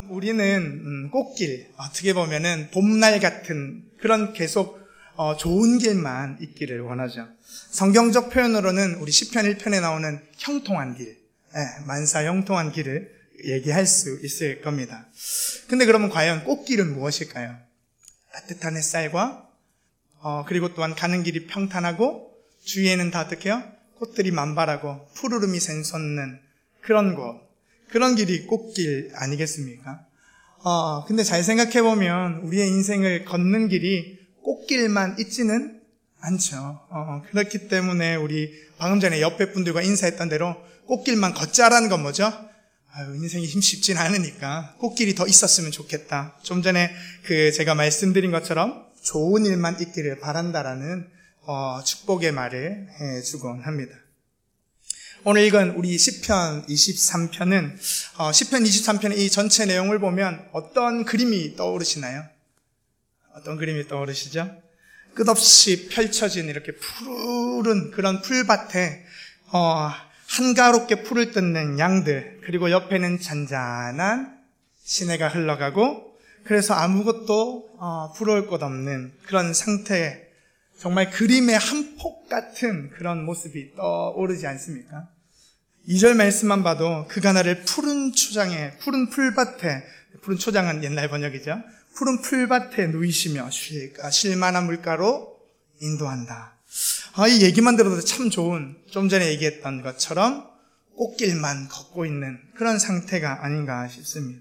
우리는 꽃길, 어떻게 보면은 봄날 같은 그런 계속 좋은 길만 있기를 원하죠. 성경적 표현으로는 우리 시편 1편에 나오는 형통한 길, 만사 형통한 길을 얘기할 수 있을 겁니다. 근데 그러면 과연 꽃길은 무엇일까요? 따뜻한 햇살과 그리고 또한 가는 길이 평탄하고 주위에는 다 어떻게 해요? 꽃들이 만발하고 푸르름이 샘솟는 그런 곳, 그런 길이 꽃길 아니겠습니까? 근데 잘 생각해보면 우리의 인생을 걷는 길이 꽃길만 있지는 않죠. 그렇기 때문에 우리 방금 전에 옆에 분들과 인사했던 대로 꽃길만 걷자라는 건 뭐죠? 인생이 쉽진 않으니까 꽃길이 더 있었으면 좋겠다. 좀 전에 제가 말씀드린 것처럼 좋은 일만 있기를 바란다라는 축복의 말을 해주곤 합니다. 오늘 읽은 우리 시편 23편은 시편 23편의 이 전체 내용을 보면 어떤 그림이 떠오르시나요? 어떤 그림이 떠오르시죠? 끝없이 펼쳐진 이렇게 푸른 그런 풀밭에 한가롭게 풀을 뜯는 양들, 그리고 옆에는 잔잔한 시내가 흘러가고, 그래서 아무것도 부러울 것 없는 그런 상태에 정말 그림의 한 폭 같은 그런 모습이 떠오르지 않습니까? 2절 말씀만 봐도 그가 나를 푸른 초장에, 푸른 풀밭에, 푸른 초장은 옛날 번역이죠. 푸른 풀밭에 누이시며 쉴만한 물가로 인도한다. 이 얘기만 들어도 참 좋은, 좀 전에 얘기했던 것처럼 꽃길만 걷고 있는 그런 상태가 아닌가 싶습니다.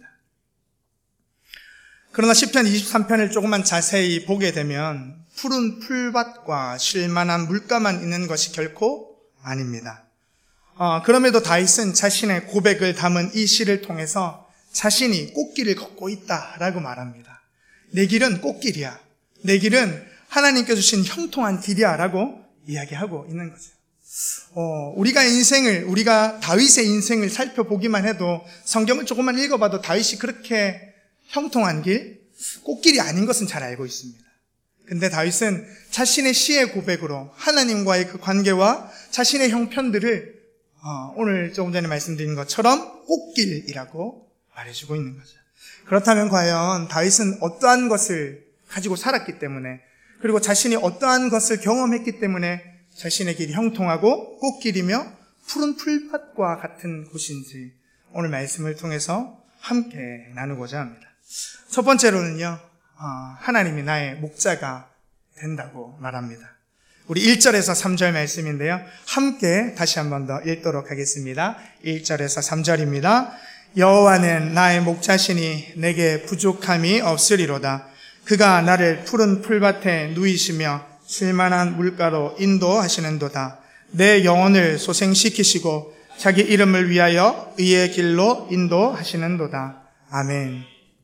그러나 시편 23편을 조금만 자세히 보게 되면 푸른 풀밭과 쉴만한 물가만 있는 것이 결코 아닙니다. 그럼에도 다윗은 자신의 고백을 담은 이 시를 통해서 자신이 꽃길을 걷고 있다라고 말합니다. 내 길은 꽃길이야. 내 길은 하나님께 주신 형통한 길이야 라고 이야기하고 있는 거죠. 우리가 다윗의 인생을 살펴보기만 해도, 성경을 조금만 읽어봐도 다윗이 그렇게 형통한 길, 꽃길이 아닌 것은 잘 알고 있습니다. 근데 다윗은 자신의 시의 고백으로 하나님과의 그 관계와 자신의 형편들을 오늘 조금 전에 말씀드린 것처럼 꽃길이라고 말해주고 있는 거죠. 그렇다면 과연 다윗은 어떠한 것을 가지고 살았기 때문에, 그리고 자신이 어떠한 것을 경험했기 때문에 자신의 길이 형통하고 꽃길이며 푸른 풀밭과 같은 곳인지 오늘 말씀을 통해서 함께 나누고자 합니다. 첫 번째로는요, 하나님이 나의 목자가 된다고 말합니다. 우리 1절에서 3절 말씀인데요, 함께 다시 한 번 더 읽도록 하겠습니다. 1절에서 3절입니다. 여호와는 나의 목자시니 내게 부족함이 없으리로다. 그가 나를 푸른 풀밭에 누이시며 쉴만한 물가로 인도하시는도다. 내 영혼을 소생시키시고 자기 이름을 위하여 의의 길로 인도하시는도다. 아멘.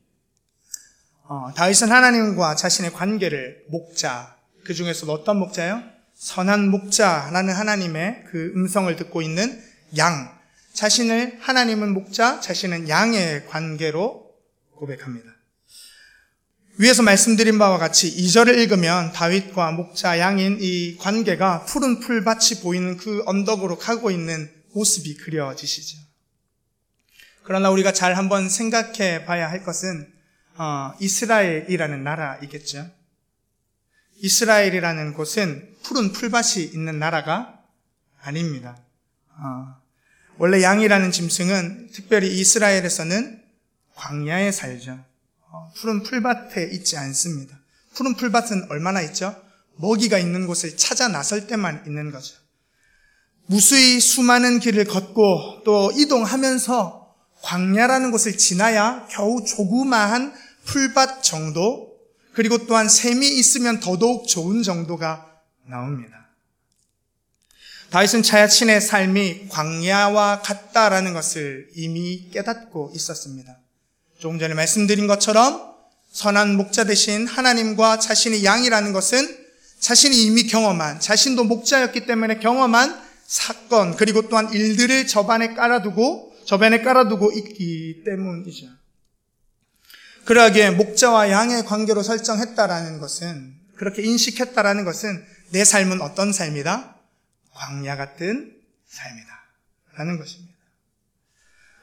다윗은 하나님과 자신의 관계를 목자, 그 중에서도 어떤 목자요? 선한 목자라는 하나님의 그 음성을 듣고 있는 양, 자신을 하나님은 목자, 자신은 양의 관계로 고백합니다. 위에서 말씀드린 바와 같이 2절을 읽으면 다윗과 목자 양인 이 관계가 푸른 풀밭이 보이는 그 언덕으로 가고 있는 모습이 그려지시죠. 그러나 우리가 잘 한번 생각해 봐야 할 것은 이스라엘이라는 나라이겠죠. 이스라엘이라는 곳은 푸른 풀밭이 있는 나라가 아닙니다. 원래 양이라는 짐승은 특별히 이스라엘에서는 광야에 살죠. 푸른 풀밭에 있지 않습니다. 푸른 풀밭은 얼마나 있죠? 먹이가 있는 곳을 찾아 나설 때만 있는 거죠. 무수히 수많은 길을 걷고 또 이동하면서 광야라는 곳을 지나야 겨우 조그마한 풀밭 정도, 그리고 또한 샘이 있으면 더더욱 좋은 정도가 나옵니다. 다윗은 자신의 삶이 광야와 같다라는 것을 이미 깨닫고 있었습니다. 조금 전에 말씀드린 것처럼 선한 목자 대신 하나님과 자신의 양이라는 것은 자신이 이미 경험한, 자신도 목자였기 때문에 경험한 사건, 그리고 또한 일들을 저변에 깔아두고 있기 때문이죠. 그러하기에 목자와 양의 관계로 설정했다라는 것은, 그렇게 인식했다라는 것은 내 삶은 어떤 삶이다? 광야 같은 삶이다 라는 것입니다.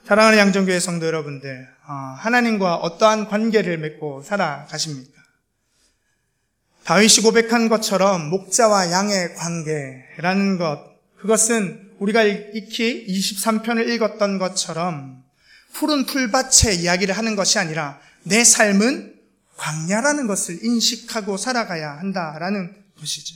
사랑하는 양정교회 성도 여러분들, 하나님과 어떠한 관계를 맺고 살아가십니까? 다윗이 고백한 것처럼 목자와 양의 관계라는 것, 그것은 우리가 익히 23편을 읽었던 것처럼 푸른 풀밭의 이야기를 하는 것이 아니라 내 삶은 광야라는 것을 인식하고 살아가야 한다라는 것이죠.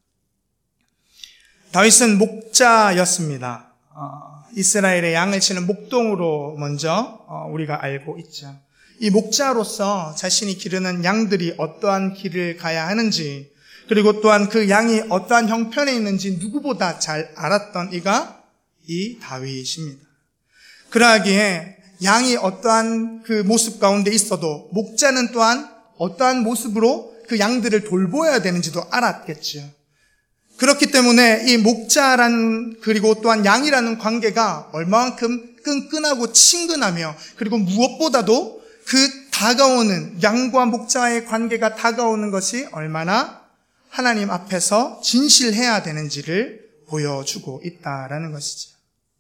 다윗은 목자였습니다. 이스라엘의 양을 치는 목동으로 먼저 우리가 알고 있죠. 이 목자로서 자신이 기르는 양들이 어떠한 길을 가야 하는지, 그리고 또한 그 양이 어떠한 형편에 있는지 누구보다 잘 알았던 이가 이 다윗입니다. 그러하기에 양이 어떠한 그 모습 가운데 있어도 목자는 또한 어떠한 모습으로 그 양들을 돌보아야 되는지도 알았겠죠. 그렇기 때문에 이 목자란, 그리고 또한 양이라는 관계가 얼마만큼 끈끈하고 친근하며, 그리고 무엇보다도 그 다가오는 양과 목자의 관계가 다가오는 것이 얼마나 하나님 앞에서 진실해야 되는지를 보여주고 있다라는 것이죠.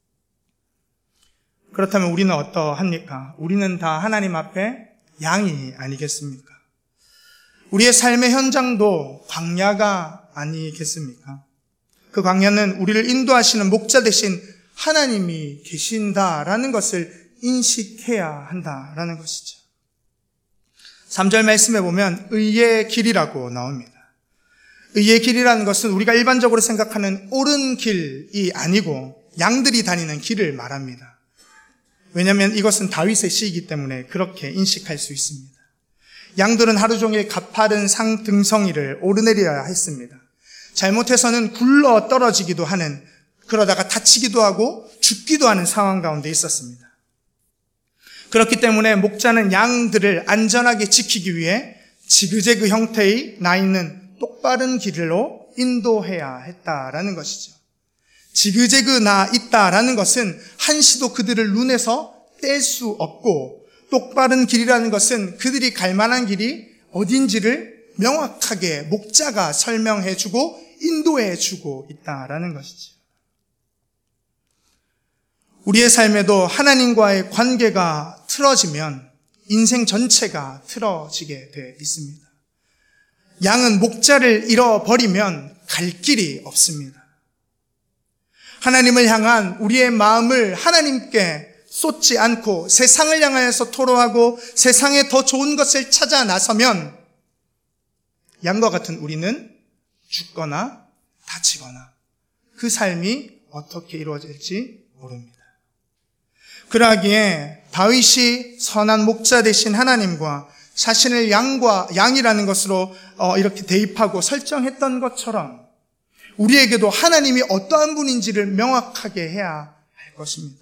그렇다면 우리는 어떠합니까? 우리는 다 하나님 앞에 양이 아니겠습니까? 우리의 삶의 현장도 광야가 아니겠습니까? 그 광야는 우리를 인도하시는 목자 대신 하나님이 계신다라는 것을 인식해야 한다라는 것이죠. 3절 말씀에 보면 의의 길이라고 나옵니다. 의의 길이라는 것은 우리가 일반적으로 생각하는 옳은 길이 아니고 양들이 다니는 길을 말합니다. 왜냐하면 이것은 다윗의 시이기 때문에 그렇게 인식할 수 있습니다. 양들은 하루 종일 가파른 상등성이를 오르내려야 했습니다. 잘못해서는 굴러 떨어지기도 하는, 그러다가 다치기도 하고 죽기도 하는 상황 가운데 있었습니다. 그렇기 때문에 목자는 양들을 안전하게 지키기 위해 지그재그 형태의 나 있는 똑바른 길로 인도해야 했다라는 것이죠. 지그재그 나 있다라는 것은 한시도 그들을 눈에서 뗄 수 없고, 똑바른 길이라는 것은 그들이 갈 만한 길이 어딘지를 명확하게 목자가 설명해주고 인도해주고 있다라는 것이죠. 우리의 삶에도 하나님과의 관계가 틀어지면 인생 전체가 틀어지게 돼 있습니다. 양은 목자를 잃어버리면 갈 길이 없습니다. 하나님을 향한 우리의 마음을 하나님께 쏟지 않고 세상을 향하여서 토로하고 세상에 더 좋은 것을 찾아 나서면 양과 같은 우리는 죽거나 다치거나 그 삶이 어떻게 이루어질지 모릅니다. 그러하기에 다윗이 선한 목자 되신 하나님과 자신을 양이라는 것으로 이렇게 대입하고 설정했던 것처럼 우리에게도 하나님이 어떠한 분인지를 명확하게 해야 할 것입니다.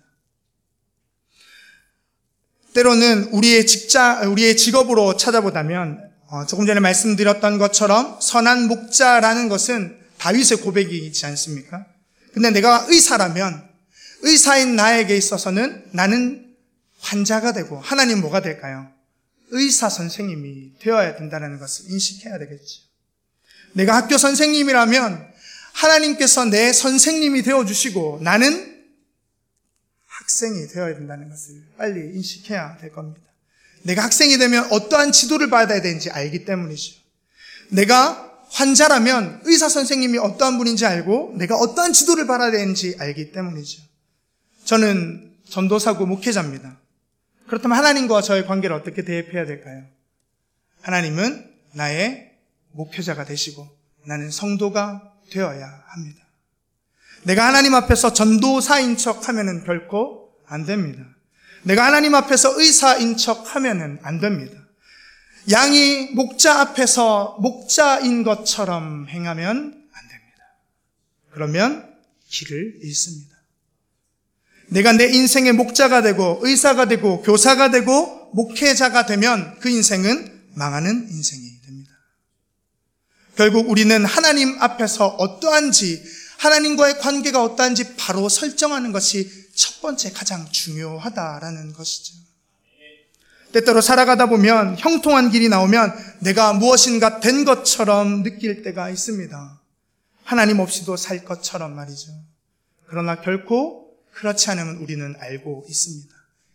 때로는 우리의 직업으로 찾아보다면 조금 전에 말씀드렸던 것처럼 선한 목자라는 것은 다윗의 고백이지 않습니까? 근데 내가 의사라면 의사인 나에게 있어서는 나는 환자가 되고 하나님 뭐가 될까요? 의사 선생님이 되어야 된다는 것을 인식해야 되겠죠. 내가 학교 선생님이라면 하나님께서 내 선생님이 되어주시고 나는 학생이 되어야 된다는 것을 빨리 인식해야 될 겁니다. 내가 학생이 되면 어떠한 지도를 받아야 되는지 알기 때문이죠. 내가 환자라면 의사 선생님이 어떠한 분인지 알고 내가 어떠한 지도를 받아야 되는지 알기 때문이죠. 저는 전도사고 목회자입니다. 그렇다면 하나님과 저의 관계를 어떻게 대입해야 될까요? 하나님은 나의 목회자가 되시고 나는 성도가 되어야 합니다. 내가 하나님 앞에서 전도사인 척 하면은 결코 안 됩니다. 내가 하나님 앞에서 의사인 척 하면은 안 됩니다. 양이 목자 앞에서 목자인 것처럼 행하면 안 됩니다. 그러면 길을 잃습니다. 내가 내 인생의 목자가 되고 의사가 되고 교사가 되고 목회자가 되면 그 인생은 망하는 인생이 됩니다. 결국 우리는 하나님 앞에서 어떠한지, 하나님과의 관계가 어떠한지 바로 설정하는 것이 첫 번째 가장 중요하다라는 것이죠. 때때로 살아가다 보면 형통한 길이 나오면 내가 무엇인가 된 것처럼 느낄 때가 있습니다. 하나님 없이도 살 것처럼 말이죠. 그러나 결코 그렇지 않으면 우리는 알고 있습니다.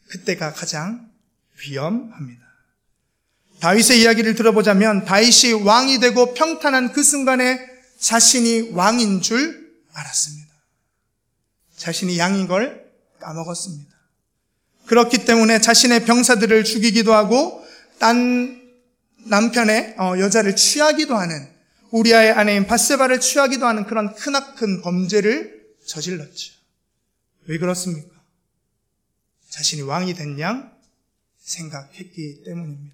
그때가 가장 위험합니다. 다윗의 이야기를 들어보자면 다윗이 왕이 되고 평탄한 그 순간에 자신이 왕인 줄 알았습니다. 자신이 양인 걸 까먹었습니다. 그렇기 때문에 자신의 병사들을 죽이기도 하고 딴 남편의 여자를 취하기도 하는, 우리아의 아내인 밧세바를 취하기도 하는 그런 크나큰 범죄를 저질렀죠. 왜 그렇습니까? 자신이 왕이 된 양 생각했기 때문입니다.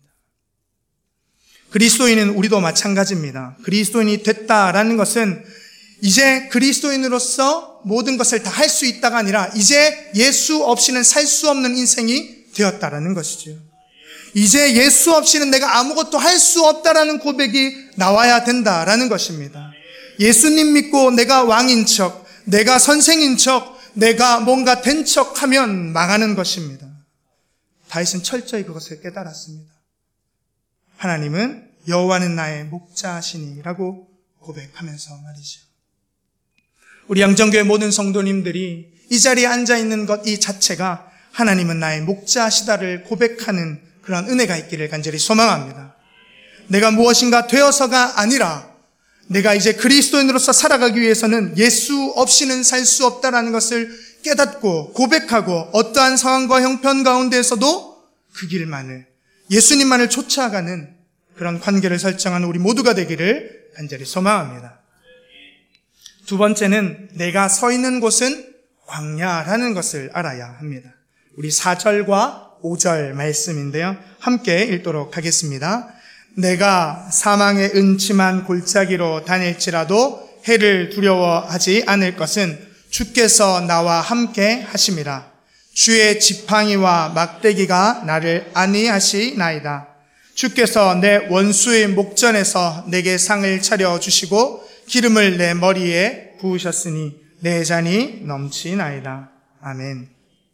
그리스도인은 우리도 마찬가지입니다. 그리스도인이 됐다라는 것은 이제 그리스도인으로서 모든 것을 다 할 수 있다가 아니라 이제 예수 없이는 살 수 없는 인생이 되었다라는 것이죠. 이제 예수 없이는 내가 아무것도 할 수 없다라는 고백이 나와야 된다라는 것입니다. 예수님 믿고 내가 왕인 척, 내가 선생인 척, 내가 뭔가 된 척하면 망하는 것입니다. 다윗은 철저히 그것을 깨달았습니다. 하나님은 여호와는 나의 목자시니라고 고백하면서 말이죠. 우리 양정교회 모든 성도님들이 이 자리에 앉아있는 것 이 자체가 하나님은 나의 목자시다를 고백하는 그런 은혜가 있기를 간절히 소망합니다. 내가 무엇인가 되어서가 아니라 내가 이제 그리스도인으로서 살아가기 위해서는 예수 없이는 살 수 없다라는 것을 깨닫고 고백하고 어떠한 상황과 형편 가운데에서도 그 길만을, 예수님만을 쫓아가는 그런 관계를 설정하는 우리 모두가 되기를 간절히 소망합니다. 두 번째는 내가 서 있는 곳은 광야라는 것을 알아야 합니다. 우리 4절과 5절 말씀인데요. 함께 읽도록 하겠습니다. 내가 사망의 은침한 골짜기로 다닐지라도 해를 두려워하지 않을 것은 주께서 나와 함께 하심이라. 주의 지팡이와 막대기가 나를 안위하시나이다. 주께서 내 원수의 목전에서 내게 상을 차려주시고 기름을 내 머리에 부으셨으니 내 잔이 넘치나이다. 아멘.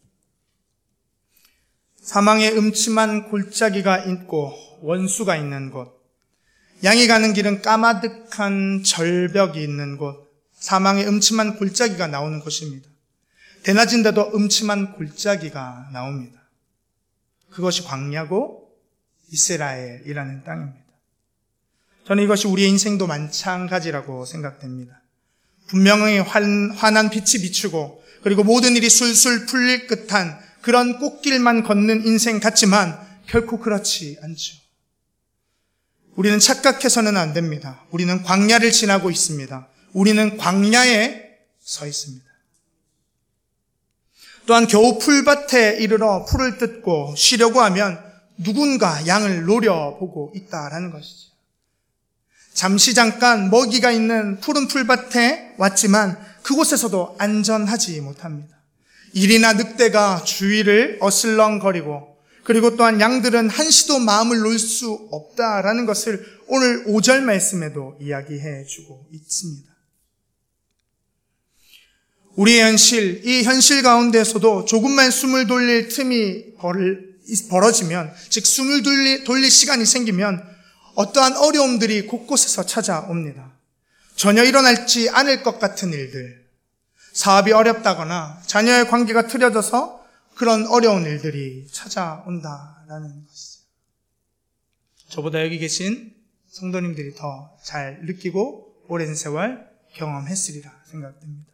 사망의 음침한 골짜기가 있고 원수가 있는 곳, 양이 가는 길은 까마득한 절벽이 있는 곳, 사망의 음침한 골짜기가 나오는 곳입니다. 대낮인데도 음침한 골짜기가 나옵니다. 그것이 광야고 이스라엘이라는 땅입니다. 저는 이것이 우리의 인생도 마찬가지라고 생각됩니다. 분명히 환한 빛이 비추고 그리고 모든 일이 술술 풀릴 듯한 그런 꽃길만 걷는 인생 같지만 결코 그렇지 않죠. 우리는 착각해서는 안 됩니다. 우리는 광야를 지나고 있습니다. 우리는 광야에 서 있습니다. 또한 겨우 풀밭에 이르러 풀을 뜯고 쉬려고 하면 누군가 양을 노려보고 있다라는 것이죠. 잠시 잠깐 먹이가 있는 푸른 풀밭에 왔지만 그곳에서도 안전하지 못합니다. 일이나 늑대가 주위를 어슬렁거리고 그리고 또한 양들은 한시도 마음을 놓을 수 없다라는 것을 오늘 5절 말씀에도 이야기해 주고 있습니다. 우리의 현실, 이 현실 가운데서도 조금만 숨을 돌릴 틈이 벌어지면, 즉 숨을 돌릴 시간이 생기면 어떠한 어려움들이 곳곳에서 찾아옵니다. 전혀 일어날지 않을 것 같은 일들, 사업이 어렵다거나 자녀의 관계가 틀어져서 그런 어려운 일들이 찾아온다라는 것이죠. 저보다 여기 계신 성도님들이 더 잘 느끼고 오랜 세월 경험했으리라 생각됩니다.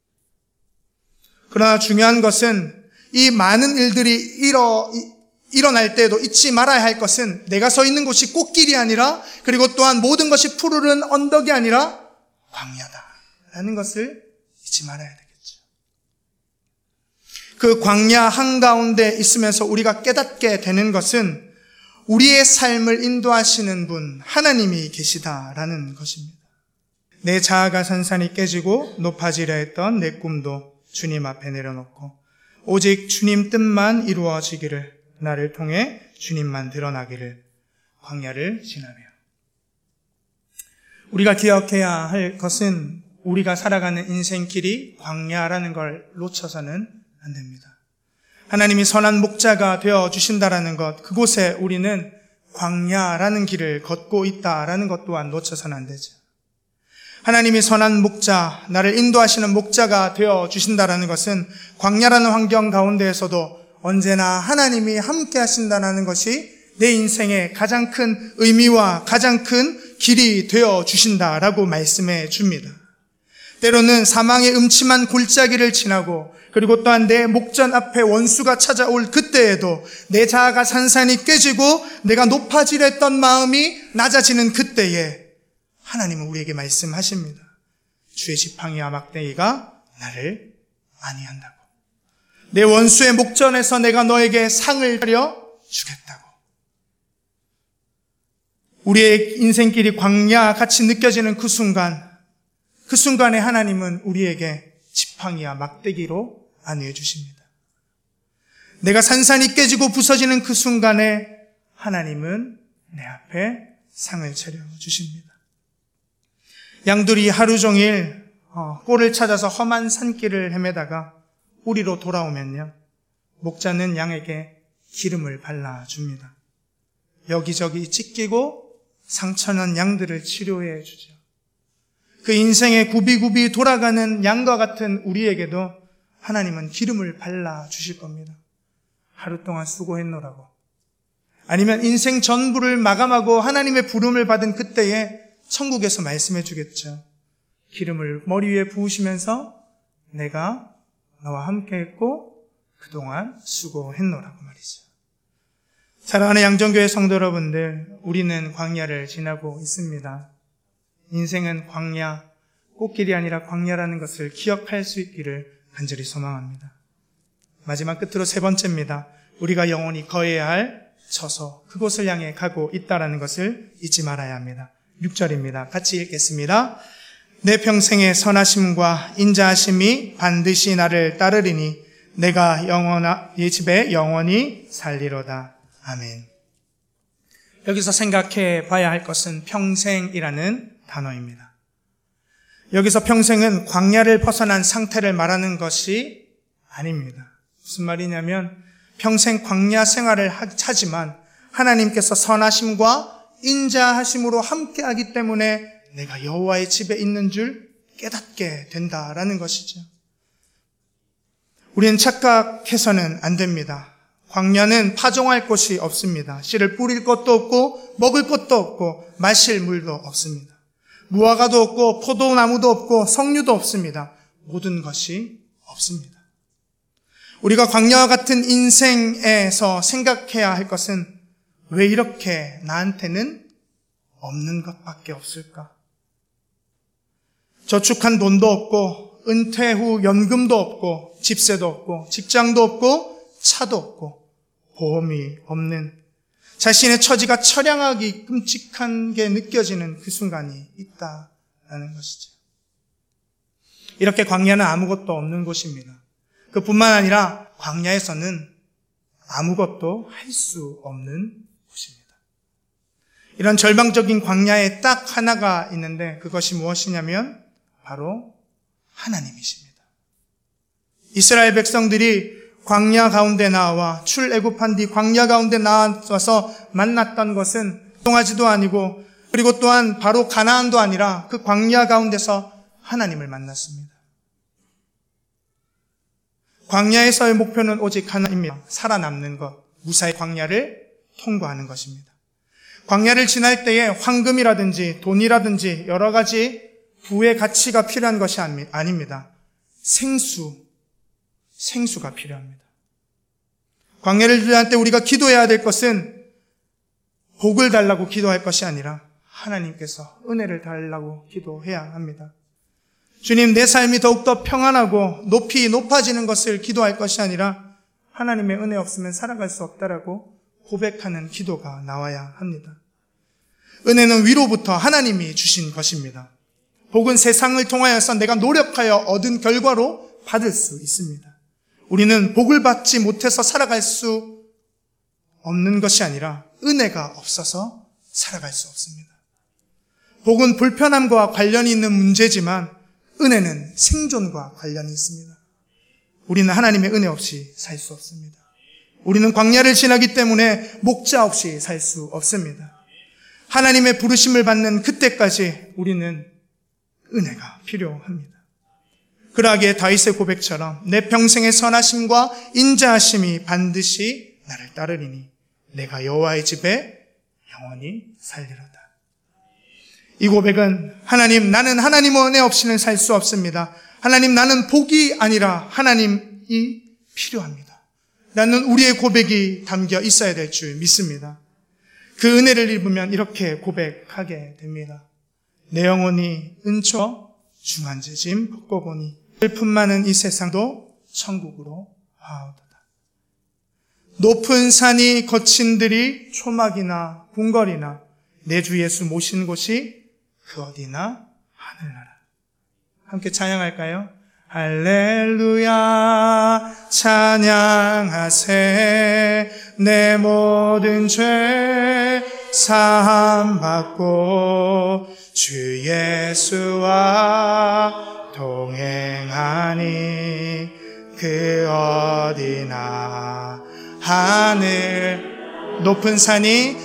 그러나 중요한 것은 이 많은 일들이 일어날 때에도 잊지 말아야 할 것은 내가 서 있는 곳이 꽃길이 아니라 그리고 또한 모든 것이 푸르른 언덕이 아니라 광야다라는 것을 잊지 말아야 되겠죠. 그 광야 한가운데 있으면서 우리가 깨닫게 되는 것은 우리의 삶을 인도하시는 분 하나님이 계시다라는 것입니다. 내 자아가 산산이 깨지고 높아지려 했던 내 꿈도 주님 앞에 내려놓고 오직 주님 뜻만 이루어지기를, 나를 통해 주님만 드러나기를, 광야를 지나며. 우리가 기억해야 할 것은 우리가 살아가는 인생길이 광야라는 걸 놓쳐서는 안 됩니다. 하나님이 선한 목자가 되어주신다라는 것, 그곳에 우리는 광야라는 길을 걷고 있다라는 것 또한 놓쳐서는 안 되죠. 하나님이 선한 목자, 나를 인도하시는 목자가 되어주신다라는 것은 광야라는 환경 가운데에서도 언제나 하나님이 함께 하신다는 것이 내 인생의 가장 큰 의미와 가장 큰 길이 되어 주신다라고 말씀해 줍니다. 때로는 사망의 음침한 골짜기를 지나고 그리고 또한 내 목전 앞에 원수가 찾아올 그때에도 내 자아가 산산이 깨지고 내가 높아지려 했던 마음이 낮아지는 그때에 하나님은 우리에게 말씀하십니다. 주의 지팡이와 막대기가 나를 안위한다고. 내 원수의 목전에서 내가 너에게 상을 차려 주겠다고. 우리의 인생길이 광야같이 느껴지는 그 순간에 하나님은 우리에게 지팡이와 막대기로 안위해 주십니다. 내가 산산이 깨지고 부서지는 그 순간에 하나님은 내 앞에 상을 차려 주십니다. 양들이 하루 종일 꼴을 찾아서 험한 산길을 헤매다가 우리로 돌아오면요, 목자는 양에게 기름을 발라줍니다. 여기저기 찢기고 상처난 양들을 치료해 주죠. 그 인생의 굽이굽이 돌아가는 양과 같은 우리에게도 하나님은 기름을 발라주실 겁니다. 하루 동안 수고했노라고. 아니면 인생 전부를 마감하고 하나님의 부름을 받은 그때에 천국에서 말씀해 주겠죠. 기름을 머리 위에 부으시면서 내가 너와 함께 했고 그동안 수고했노라고 말이죠. 사랑하는 양정교회 성도 여러분들, 우리는 광야를 지나고 있습니다. 인생은 광야, 꽃길이 아니라 광야라는 것을 기억할 수 있기를 간절히 소망합니다. 마지막 끝으로 세 번째입니다. 우리가 영원히 거해야 할 처소, 그곳을 향해 가고 있다는 것을 잊지 말아야 합니다. 6절입니다. 같이 읽겠습니다. 내 평생의 선하심과 인자하심이 반드시 나를 따르리니 내가 이 집에 영원히 살리로다. 아멘. 여기서 생각해 봐야 할 것은 평생이라는 단어입니다. 여기서 평생은 광야를 벗어난 상태를 말하는 것이 아닙니다. 무슨 말이냐면 평생 광야 생활을 하지만 하나님께서 선하심과 인자하심으로 함께하기 때문에 내가 여호와의 집에 있는 줄 깨닫게 된다라는 것이죠. 우리는 착각해서는 안 됩니다. 광야는 파종할 곳이 없습니다. 씨를 뿌릴 것도 없고 먹을 것도 없고 마실 물도 없습니다. 무화과도 없고 포도나무도 없고 석류도 없습니다. 모든 것이 없습니다. 우리가 광야와 같은 인생에서 생각해야 할 것은 왜 이렇게 나한테는 없는 것밖에 없을까? 저축한 돈도 없고 은퇴 후 연금도 없고 집세도 없고 직장도 없고 차도 없고 보험이 없는 자신의 처지가 처량하기 끔찍한 게 느껴지는 그 순간이 있다라는 것이죠. 이렇게 광야는 아무것도 없는 곳입니다. 그뿐만 아니라 광야에서는 아무것도 할 수 없는 곳입니다. 이런 절망적인 광야에 딱 하나가 있는데 그것이 무엇이냐면 바로 하나님이십니다. 이스라엘 백성들이 광야 가운데 나와 출애굽한 뒤 광야 가운데 나와서 만났던 것은 동아지도 아니고 그리고 또한 바로 가나안도 아니라 그 광야 가운데서 하나님을 만났습니다. 광야에서의 목표는 오직 하나입니다. 살아남는 것, 무사히 광야를 통과하는 것입니다. 광야를 지날 때에 황금이라든지 돈이라든지 여러 가지 부의 가치가 필요한 것이 아닙니다. 생수가 필요합니다. 광야를 지날 때 우리가 기도해야 될 것은 복을 달라고 기도할 것이 아니라 하나님께서 은혜를 달라고 기도해야 합니다. 주님, 내 삶이 더욱더 평안하고 높이 높아지는 것을 기도할 것이 아니라 하나님의 은혜 없으면 살아갈 수 없다라고 고백하는 기도가 나와야 합니다. 은혜는 위로부터 하나님이 주신 것입니다. 복은 세상을 통하여서 내가 노력하여 얻은 결과로 받을 수 있습니다. 우리는 복을 받지 못해서 살아갈 수 없는 것이 아니라 은혜가 없어서 살아갈 수 없습니다. 복은 불편함과 관련이 있는 문제지만 은혜는 생존과 관련이 있습니다. 우리는 하나님의 은혜 없이 살 수 없습니다. 우리는 광야를 지나기 때문에 목자 없이 살 수 없습니다. 하나님의 부르심을 받는 그때까지 우리는 은혜가 필요합니다. 그러하기에 다윗의 고백처럼 내 평생의 선하심과 인자하심이 반드시 나를 따르리니 내가 여호와의 집에 영원히 살리로다. 이 고백은 하나님, 나는 하나님 은혜 없이는 살 수 없습니다. 하나님, 나는 복이 아니라 하나님이 필요합니다. 라는 우리의 고백이 담겨 있어야 될 줄 믿습니다. 그 은혜를 입으면 이렇게 고백하게 됩니다. 내 영혼이 은초 중한죄짐 벗고 보니 슬픔 많은 이 세상도 천국으로 하오도다. 높은 산이 거친 들이 초막이나 궁궐이나 내 주 예수 모신 곳이 그 어디나 하늘나라. 함께 찬양할까요? 할렐루야 찬양하세. 내 모든 죄 사함 받고 주 예수와 동행하니 그 어디나 하늘. 높은 산이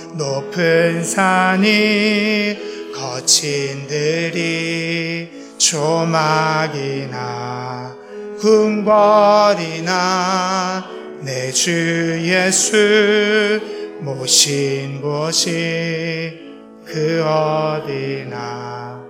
거친 들이 초막이나 궁궐이나 내 주 예수 모신 곳이 그 어디나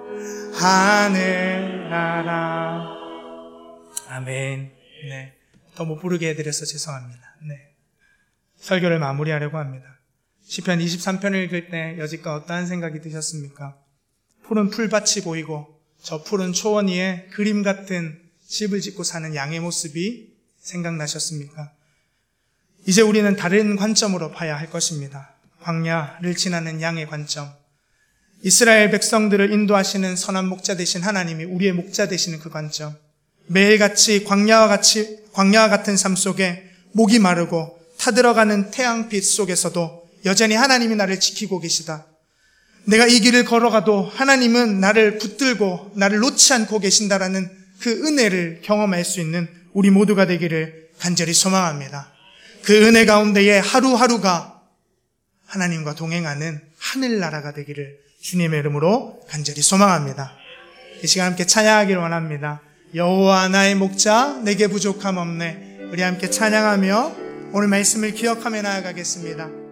하늘나라. 아멘. 네. 더 못 부르게 해드려서 죄송합니다. 네. 설교를 마무리하려고 합니다. 시편 23편을 읽을 때 여지껏 어떠한 생각이 드셨습니까? 푸른 풀밭이 보이고 저 푸른 초원 위에 그림 같은 집을 짓고 사는 양의 모습이 생각나셨습니까? 이제 우리는 다른 관점으로 봐야 할 것입니다. 광야를 지나는 양의 관점. 이스라엘 백성들을 인도하시는 선한 목자 되신 하나님이 우리의 목자 되시는 그 관점. 매일같이 광야와 같은 삶 속에 목이 마르고 타들어가는 태양빛 속에서도 여전히 하나님이 나를 지키고 계시다. 내가 이 길을 걸어가도 하나님은 나를 붙들고 나를 놓지 않고 계신다라는 그 은혜를 경험할 수 있는 우리 모두가 되기를 간절히 소망합니다. 그 은혜 가운데에 하루하루가 하나님과 동행하는 하늘나라가 되기를 주님의 이름으로 간절히 소망합니다. 이 시간 함께 찬양하기를 원합니다. 여호와 나의 목자 내게 부족함 없네. 우리 함께 찬양하며 오늘 말씀을 기억하며 나아가겠습니다.